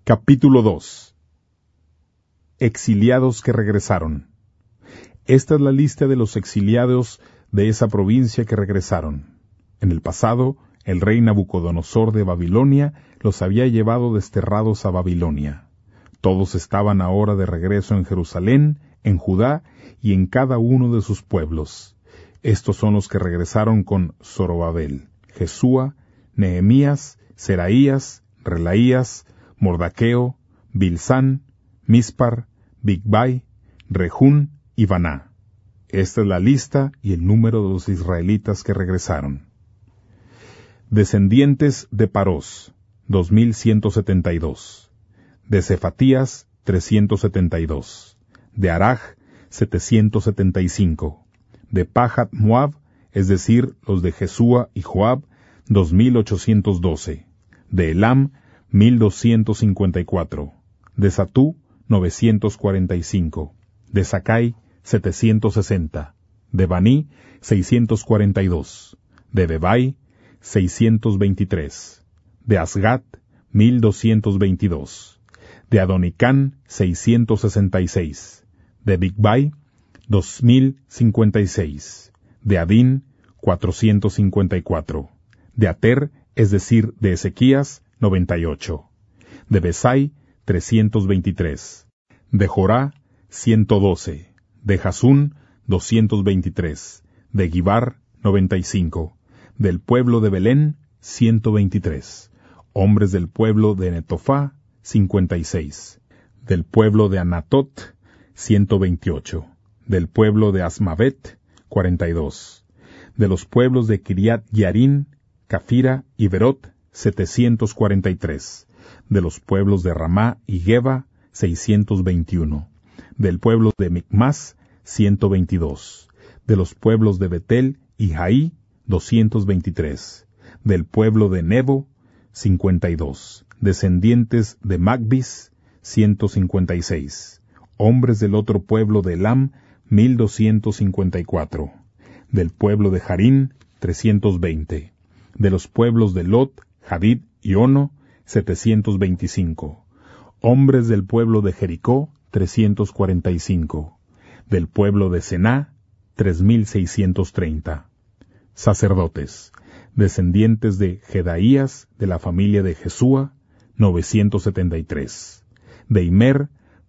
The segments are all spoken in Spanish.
Capítulo 2. Exiliados que regresaron. Esta es la lista de los exiliados de esa provincia que regresaron. En el pasado, el rey Nabucodonosor de Babilonia los había llevado desterrados a Babilonia. Todos estaban ahora de regreso en Jerusalén, en Judá y en cada uno de sus pueblos. Estos son los que regresaron con Zorobabel, Jesúa, Nehemías, Seraías, Relaías, Mordaqueo, Bilsán, Mispar, Bigvai, Rehún y Baná. Esta es la lista y el número de los israelitas que regresaron. Descendientes de Parós, 2172. De Cefatías, 372. De Araj, 775. De Pahat Moab, es decir, los de Jesúa y Joab, 2812. De Elam, 1254. De Satú, 945. De Sakai, 760. De Baní, 642. De Bebai, 623. De Asgat, 1222. De Adonicán, 666. De Bigvai, 2056. De Adín, 454. De Ater, es decir, de Ezequías, 98. De Besai, 323. De Jorá, 112. De Jasún, 223. De Gibar, 95. Del pueblo de Belén, 123. Hombres del pueblo de Netofá, 56. Del pueblo de Anatot, 128. Del pueblo de Asmavet, 42. De los pueblos de Kiriat Yarín, Cafira y Berot, 743. De los pueblos de Ramá y Geba, 621. Del pueblo de Micmas, 122. De los pueblos de Betel y Jaí, 223. Del pueblo de Nebo, 52. Descendientes de Magbis, 156. Hombres del otro pueblo de Elam, 1254. Del pueblo de Jarín, 320. De los pueblos de Lot, Hadid y Ono, 725. Hombres del pueblo de Jericó, 345. Del pueblo de Sená, 3630. Sacerdotes, descendientes de Jedaías, de la familia de Jesúa, 973. De Imer,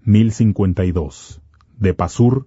1052. De Pasur,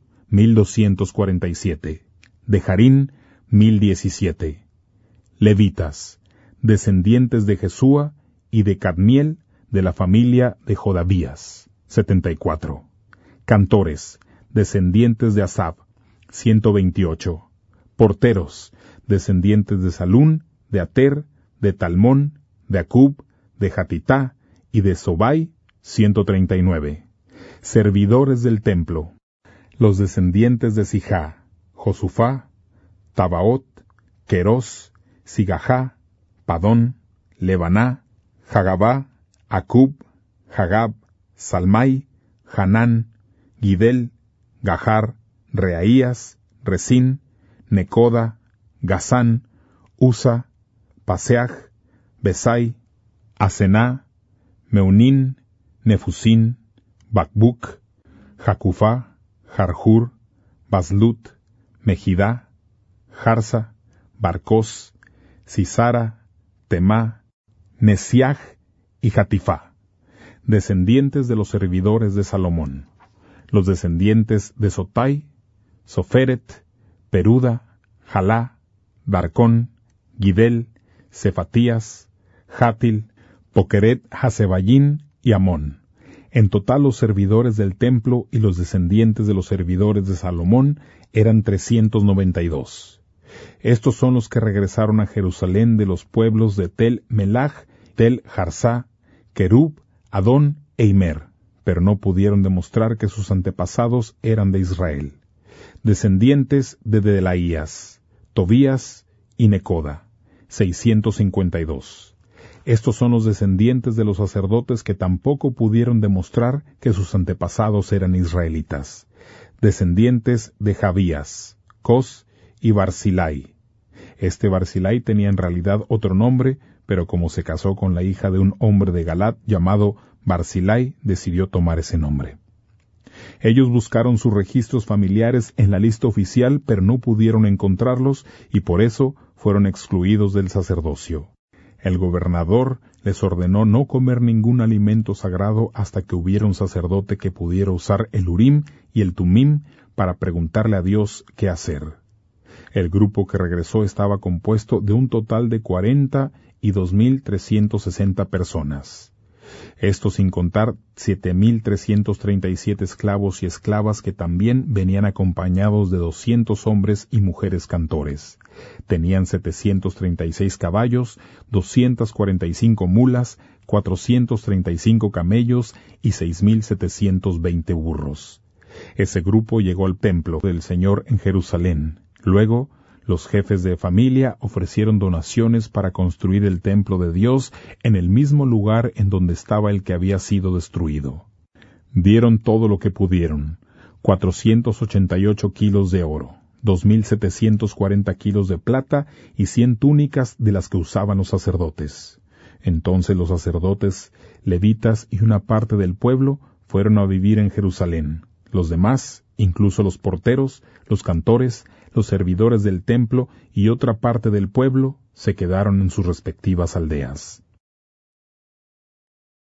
1247. De Jarín, 1017. Levitas, descendientes de Jesúa y de Cadmiel, de la familia de Jodabías, 74. Cantores, descendientes de Asab, 128. Porteros, descendientes de Salún, de Ater, de Talmón, de Acub, de Hatitá y de Sobai, 139. Servidores del templo, los descendientes de Sijá, Josufá, Tabaot, Querós, Sigajá, Padón, Lebaná, Jagabá, Acub, Jagab, Salmai, Hanán, Gidel, Gahar, Reaías, Resín, Necoda, Gazán, Usa, Paseaj, Besai, Asená, Meunín, Nefusín, Bacbuc, Jacufá, Jarjur, Baslut, Mejidá, Jarsa, Barcós, Sisara, Temá, Nesiaj y Jatifá, descendientes de los servidores de Salomón, los descendientes de Sotai, Soferet, Peruda, Jalá, Darcón, Gidel, Cefatías, Játil, Pokeret Hasebayín y Amón. En total los servidores del templo y los descendientes de los servidores de Salomón eran 392. Estos son los que regresaron a Jerusalén de los pueblos de Tel Melach, Tel Jarsá, Kerub, Adón e Imer, pero no pudieron demostrar que sus antepasados eran de Israel. Descendientes de Delaías, Tobías y Necoda, 652. Estos son los descendientes de los sacerdotes que tampoco pudieron demostrar que sus antepasados eran israelitas. Descendientes de Jabías, Cos y Barzilai. Este Barzilai tenía en realidad otro nombre, pero como se casó con la hija de un hombre de Galat llamado Barzillai decidió tomar ese nombre. Ellos buscaron sus registros familiares en la lista oficial, pero no pudieron encontrarlos y por eso fueron excluidos del sacerdocio. El gobernador les ordenó no comer ningún alimento sagrado hasta que hubiera un sacerdote que pudiera usar el Urim y el Tumim para preguntarle a Dios qué hacer. El grupo que regresó estaba compuesto de un total de 42.360 personas. Esto sin contar 7.337 esclavos y esclavas que también venían acompañados de 200 hombres y mujeres cantores. Tenían 736 caballos, 245 mulas, 435 camellos y 6.720 burros. Ese grupo llegó al templo del Señor en Jerusalén. Luego, los jefes de familia ofrecieron donaciones para construir el templo de Dios en el mismo lugar en donde estaba el que había sido destruido. Dieron todo lo que pudieron: 488 kilos de oro, 2.740 kilos de plata y 100 túnicas de las que usaban los sacerdotes. Entonces los sacerdotes, levitas y una parte del pueblo fueron a vivir en Jerusalén. Los demás, incluso los porteros, los cantores, los servidores del templo y otra parte del pueblo, se quedaron en sus respectivas aldeas.